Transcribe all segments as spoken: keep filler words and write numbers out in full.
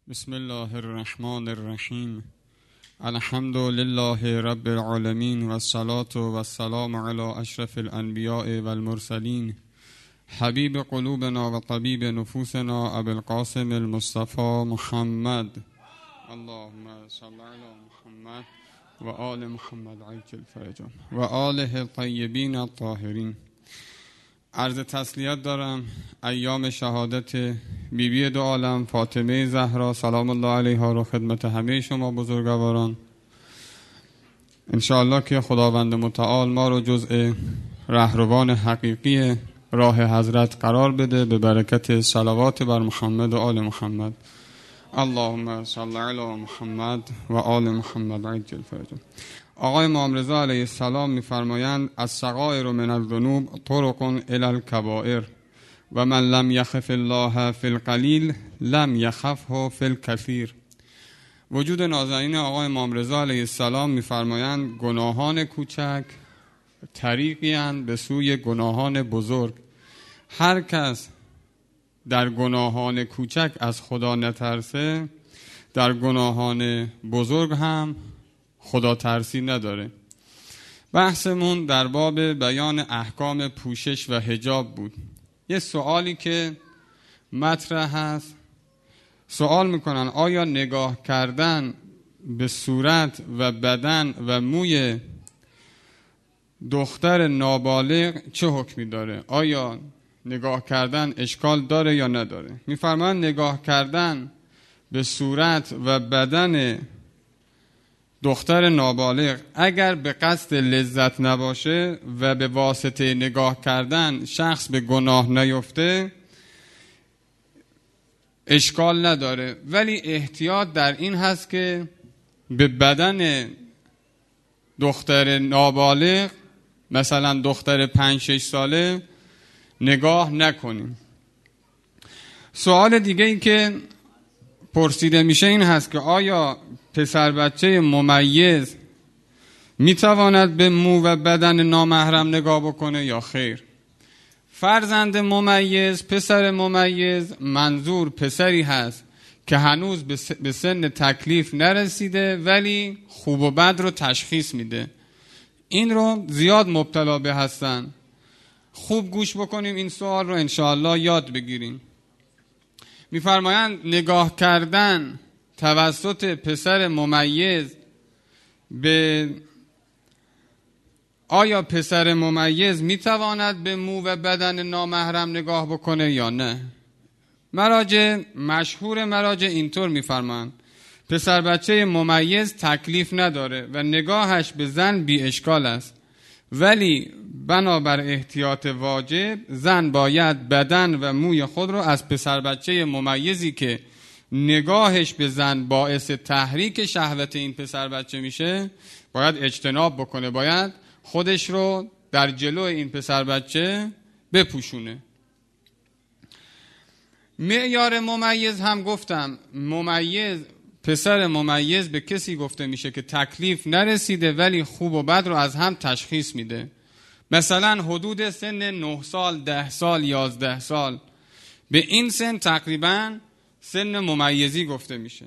بسم الله الرحمن الرحیم. الحمد لله رب العالمین و الصلاة و السلام علی اشرف الانبیاء و المرسلین حبیب قلوبنا و طبیب نفوسنا ابو القاسم المصطفى محمد. اللهم صل علی محمد و آل محمد عجل فرجهم و آله الطیبین الطاهرین. عرض تسلیت دارم ایام شهادت بیبی بی دو عالم فاطمه زهرا سلام الله علیها رو خدمت همه شما بزرگواران. انشاءالله که خداوند متعال ما رو جزء رهروان حقیقی راه حضرت قرار بده به برکت صلوات بر محمد و آل محمد. اللهم صل علی محمد و آل محمد عجل فرجهم. آقای امام رضا علیه السلام می‌فرمایند الصغائر من الذنوب طرق الی الکبائر و من لم یخف الله فی القلیل لم یخفه فی الکثیر. وجود نازنین آقای امام رضا علیه السلام می‌فرمایند گناهان کوچک طریقی اند به سوی گناهان بزرگ. هر کس در گناهان کوچک از خدا نترسه در گناهان بزرگ هم خدا ترسی نداره. بحثمون در باب بیان احکام پوشش و حجاب بود. یه سوالی که مطرح هست، سوال میکنن آیا نگاه کردن به صورت و بدن و موی دختر نابالغ چه حکمی داره؟ آیا نگاه کردن اشکال داره یا نداره؟ میفرمایند نگاه کردن به صورت و بدن دختر نابالغ اگر به قصد لذت نباشه و به واسطه نگاه کردن شخص به گناه نیفته اشکال نداره، ولی احتیاط در این هست که به بدن دختر نابالغ مثلا دختر پنج شش ساله نگاه نکنیم. سوال دیگه این که پرسیده میشه این هست که آیا پسر بچه ممیز میتواند به مو و بدن نامحرم نگاه بکنه یا خیر؟ فرزند ممیز، پسر ممیز، منظور پسری هست که هنوز به سن تکلیف نرسیده ولی خوب و بد رو تشخیص میده. این رو زیاد مبتلا به هستن. خوب گوش بکنیم این سوال رو انشاءالله یاد بگیریم. میفرمایند نگاه کردن توسط پسر ممیز به آیا پسر ممیز میتواند به مو و بدن نامحرم نگاه بکنه یا نه؟ مراجع مشهور مراجع اینطور میفرمایند پسر بچه ممیز تکلیف نداره و نگاهش به زن بی اشکال است، ولی بنابر احتیاط واجب زن باید بدن و موی خود رو از پسر بچه ممیزی که نگاهش به زن باعث تحریک شهوت این پسر بچه میشه باید اجتناب بکنه، باید خودش رو در جلو این پسر بچه بپوشونه. معیار ممیز هم گفتم، ممیز پسر ممیز به کسی گفته میشه که تکلیف نرسیده ولی خوب و بد رو از هم تشخیص میده. مثلا حدود سن نه سال، ده سال، یازده سال، به این سن تقریبا سن ممیزی گفته میشه.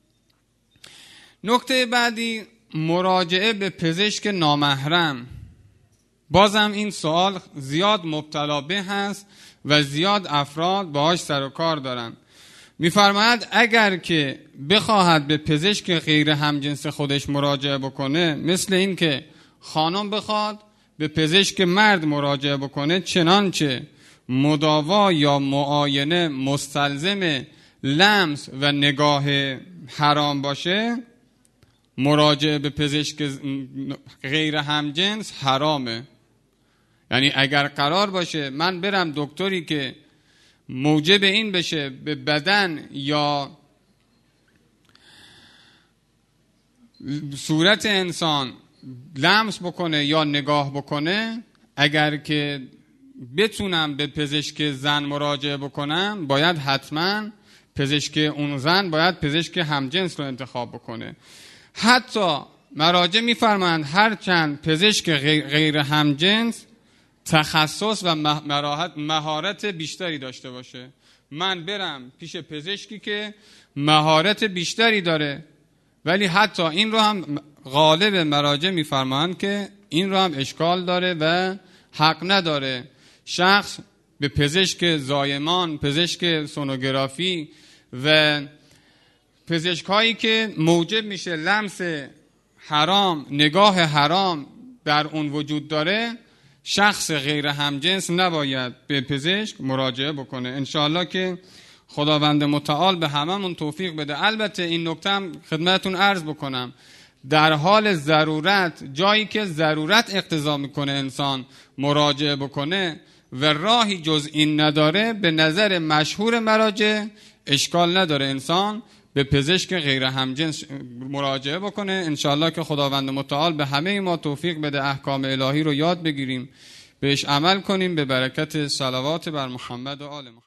نکته بعدی مراجعه به پزشک نامحرم. بازم این سوال زیاد مبتلا به هست و زیاد افراد باهاش سر و کار دارن. میفرماید اگر که بخواهد به پزشک غیر همجنس خودش مراجعه بکنه، مثل این که خانم بخواد به پزشک مرد مراجعه بکنه، چنانچه مداوا یا معاینه مستلزم لمس و نگاه حرام باشه، مراجعه به پزشک غیر همجنس حرامه. یعنی اگر قرار باشه من برم دکتری که موجب این بشه به بدن یا صورت انسان لمس بکنه یا نگاه بکنه، اگر که بتونم به پزشک زن مراجعه بکنم باید حتما پزشک اون زن باید پزشک همجنس رو انتخاب بکنه. حتی مراجع میفرمایند هر چند پزشک غیر همجنس تخصص و مهارت بیشتری داشته باشه، من برم پیش پزشکی که مهارت بیشتری داره، ولی حتی این رو هم غالب مراجع میفرمایند که این رو هم اشکال داره و حق نداره شخص به پزشک زایمان، پزشک سونوگرافی و پزشک هایی که موجب میشه لمس حرام، نگاه حرام در اون وجود داره، شخص غیر همجنس نباید به پزشک مراجعه بکنه. انشاءالله که خداوند متعال به هممون توفیق بده. البته این نکته هم خدمتتون عرض بکنم، در حال ضرورت، جایی که ضرورت اقتضا میکنه انسان مراجعه بکنه و راهی جز این نداره، به نظر مشهور مراجع اشکال نداره انسان به پزشک غیر همجنس مراجعه بکنه. انشاءالله که خداوند متعال به همه ما توفیق بده احکام الهی رو یاد بگیریم، بهش عمل کنیم، به برکت صلوات بر محمد و آل محمد.